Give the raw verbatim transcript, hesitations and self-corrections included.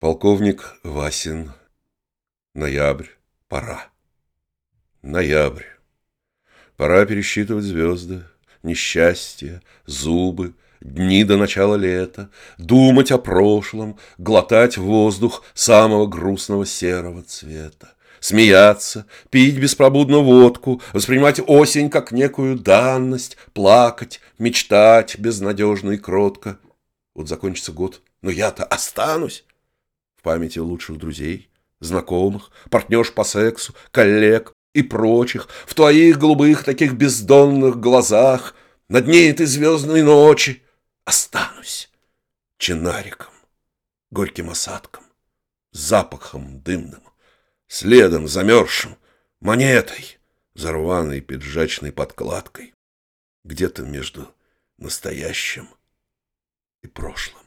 Полковник Васин. Ноябрь. Пора. Ноябрь. Пора пересчитывать звезды, несчастья, зубы, дни до начала лета, думать о прошлом, глотать воздух самого грустного серого цвета, смеяться, пить беспробудно водку, воспринимать осень как некую данность, плакать, мечтать безнадежно и кротко. Вот закончится год, но я-то останусь. В памяти лучших друзей, знакомых, партнерш по сексу, коллег и прочих, в твоих голубых таких бездонных глазах, на дне этой звездной ночи останусь чинариком, горьким осадком, запахом дымным, следом замерзшим, монетой, зарваной пиджачной подкладкой, где-то между настоящим и прошлым.